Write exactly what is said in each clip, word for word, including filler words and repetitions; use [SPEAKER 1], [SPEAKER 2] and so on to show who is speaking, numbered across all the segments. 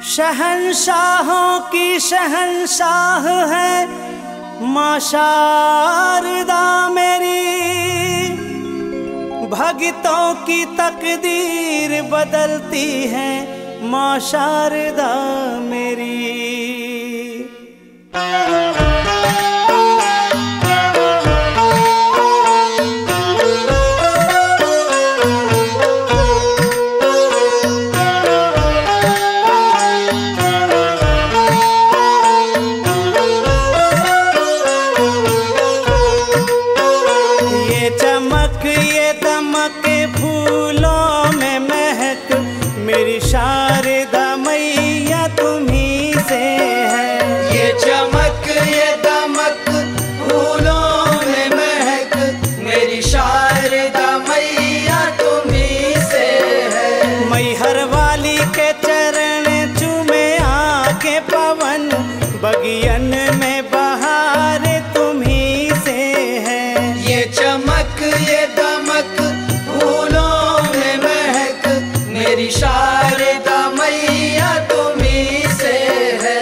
[SPEAKER 1] शहंशाहों की शहंशाह है माँ शारदा मेरी, भक्तों की तकदीर बदलती है माँ शारदा मेरी। फूलों में महक मेरी शारदा मैया तुम्ही से है।
[SPEAKER 2] ये चमक ये दमक फूलों में महक मेरी शारदा मैया तुम्ही से है।
[SPEAKER 1] मैहर वाली के चरण चूमे आके पवन, बगियन में बहार तुम्ही से है।
[SPEAKER 2] ये चमक ये दमक फूलों में महक मेरी शारदा मैया तुम्ही से है।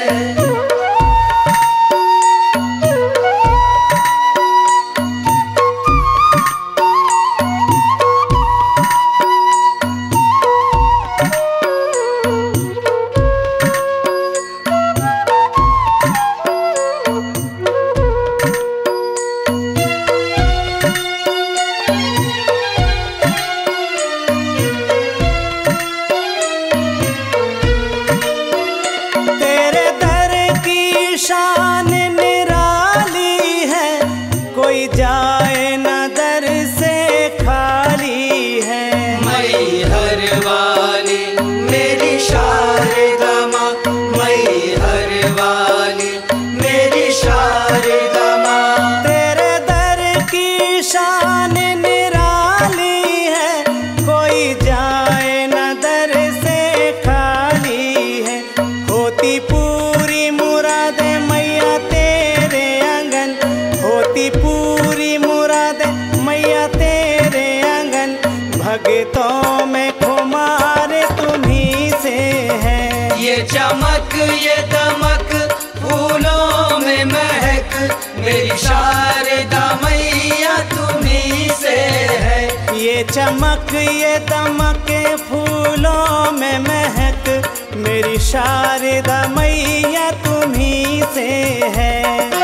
[SPEAKER 1] शान निराली है, कोई जाए न दर से खाली है।
[SPEAKER 2] मैहर वाली मेरी शारदा माँ, मैहर वाली मेरी शारदा माँ।
[SPEAKER 1] तेरे दर की शान निराली है, कोई जाए न दर से खाली है। होती पूरी मुरादे मैया तेरे आंगन, होती पूरी मुरादे मैया तेरे आंगन, भगतों में खुमार तुम्ही से है।
[SPEAKER 2] ये चमक ये दमक फूलों में महक मेरी शारदा मैया तुम्ही से है।
[SPEAKER 1] ये चमक ये दमक फूलों में महक मेरी शारदा मैया तुम्ही से है।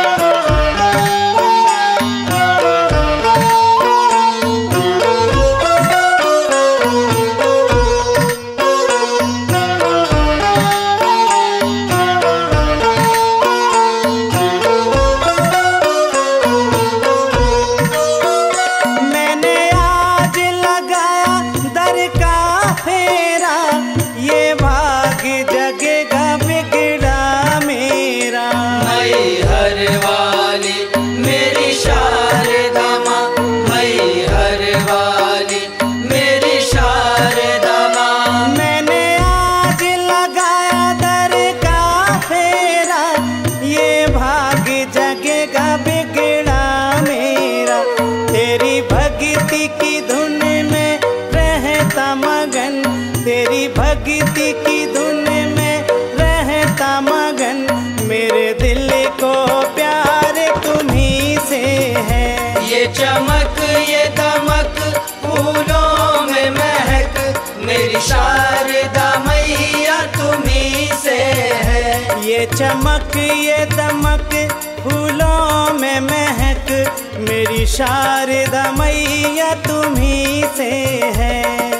[SPEAKER 1] मैंने आज लगाया दर का फेरा, ये भाग जगेगा बिगड़ा मेरा।
[SPEAKER 2] मैहर वाली मेरी शारदा माँ, मैहर वाली मेरी शारदा माँ।
[SPEAKER 1] मैंने आज लगाया दर का फेरा, ये भाग जगेगा बिगड़ा मेरा। तेरी भक्ति की धुन में रहता मगन, तेरी भक्ति की धुन में रहता मगन, मेरे दिल को प्यार तुम्ही से है।
[SPEAKER 2] ये चमक ये दमक फूलों में महक मेरी शारदा मैया तुम्ही से है।
[SPEAKER 1] ये चमक ये दमक फूलों में महक मेरी शारदा मैया तुम्ही से है।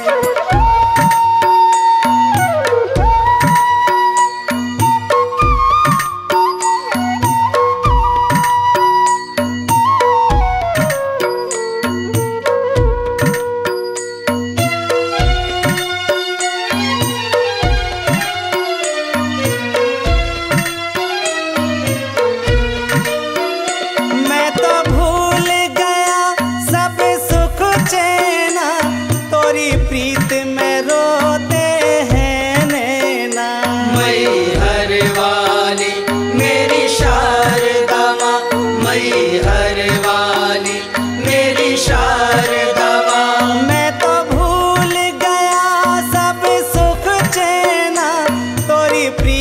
[SPEAKER 1] मैं तो भूल गया सब सुख चैना, तोरी प्रीत में रोते हैं नैना।
[SPEAKER 2] मैहर वाली मेरी शारदा माँ, मैहर वाली मेरी शारदा माँ।
[SPEAKER 1] मैं तो भूल गया सब सुख चैना, तोरी प्रीत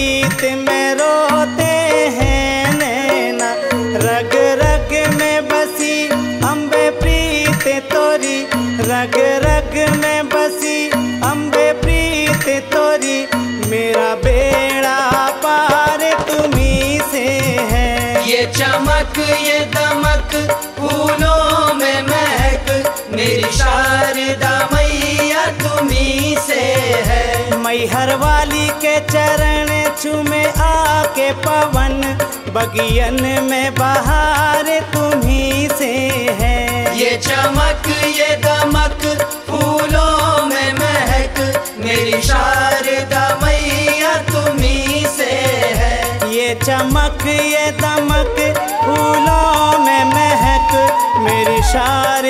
[SPEAKER 1] जग में बसी अम्बे प्रीत तोरी, मेरा बेड़ा पार तुम्ही से है।
[SPEAKER 2] ये चमक ये दमक फूलों में महक, मेरी शारदा मैया तुम्ही से है।
[SPEAKER 1] मैहर वाली के चरण चूमे आके पवन, बगियन में बहार तुम्ही से है।
[SPEAKER 2] ये चमक ये दमक फूलों में महक, मेरी शारदा मैया तुम्ही से है।
[SPEAKER 1] ये चमक ये दमक फूलों में महक, मेरी शारदा